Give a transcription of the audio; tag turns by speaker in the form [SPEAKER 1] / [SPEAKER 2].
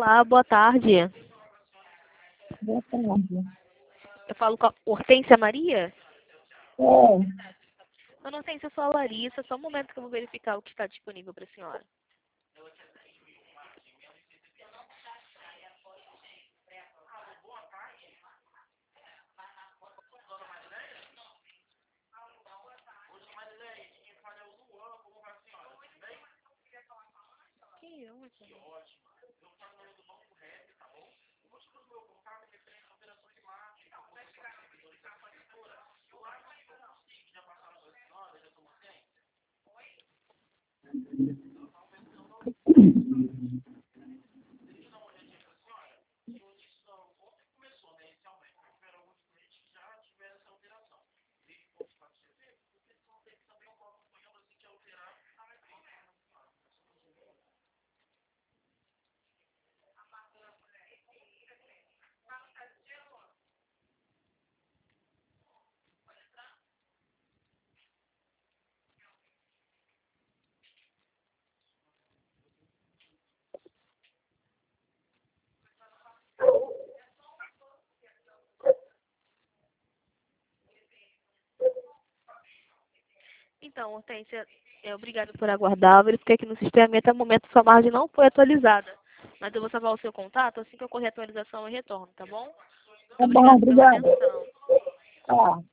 [SPEAKER 1] Olá, boa tarde.
[SPEAKER 2] Boa tarde.
[SPEAKER 1] Eu falo com a Hortência Maria?
[SPEAKER 2] É,
[SPEAKER 1] Eu não sei se eu sou a Larissa, só um momento que eu vou verificar o que está disponível para a senhora. Que ótimo. Então, Hortência, obrigada por aguardar. Eu verifiquei aqui no sistema e até o momento sua margem não foi atualizada. Mas eu vou salvar o seu contato, assim que ocorrer a atualização eu retorno, tá bom? Muito
[SPEAKER 2] tá bom,
[SPEAKER 1] obrigada pela
[SPEAKER 2] obrigada.
[SPEAKER 1] atenção.
[SPEAKER 2] Tá.